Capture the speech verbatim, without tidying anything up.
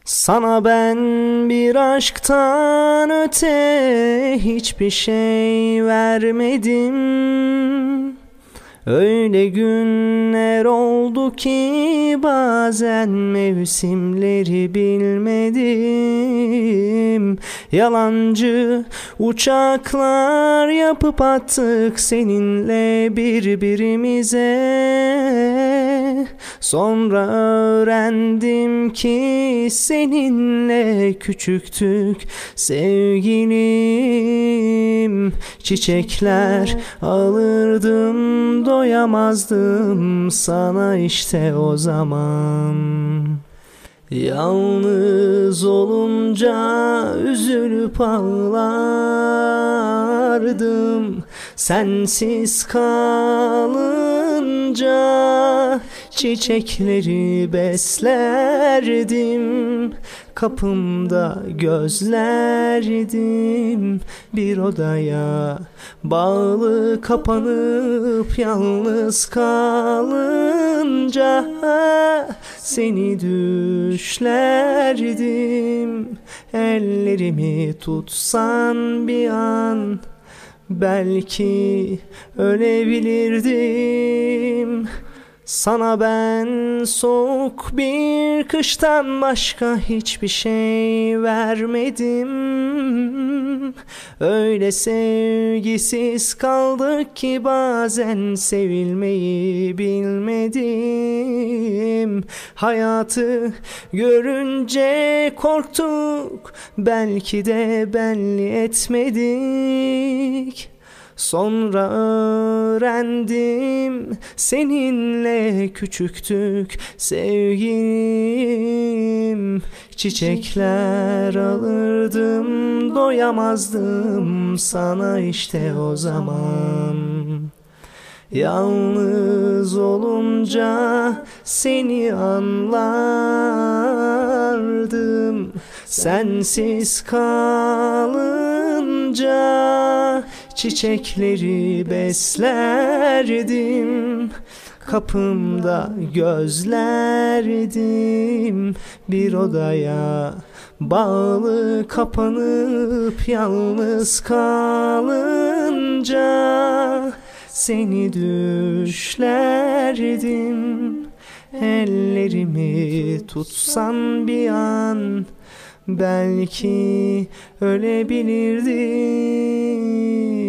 Sana ben bir aşktan öte hiçbir şey vermedim. Öyle günler oldu ki bazen mevsimleri bilmedim. Yalancı uçaklar yapıp attık seninle birbirimize. Sonra öğrendim ki seninle küçüktük sevgilim. Çiçekler alırdım, doyamazdım sana işte o zaman. Yalnız olunca üzülüp ağlardım. Sensiz kalınca çiçekleri beslerdim. Kapımda gözlerdim, bir odaya bağlı kapanıp yalnız kalınca seni düşlerdim. Ellerimi tutsan bir an belki ölebilirdim. Sana ben soğuk bir kıştan başka hiçbir şey vermedim. Öyle sevgisiz kaldık ki bazen sevilmeyi bilmedim. Hayatı görünce korktuk, belki de belli etmedik. Sonra öğrendim seninle küçüktük sevgilim. Çiçekler alırdım, doyamazdım sana işte o zaman. Yalnız olunca seni anlardım. Sensiz kalınca çiçekleri beslerdim. Kapımda gözlerdim, bir odaya bağlı kapanıp yalnız kalınca seni düşlerdim. Ellerimi tutsan bir an belki ölebilirdim.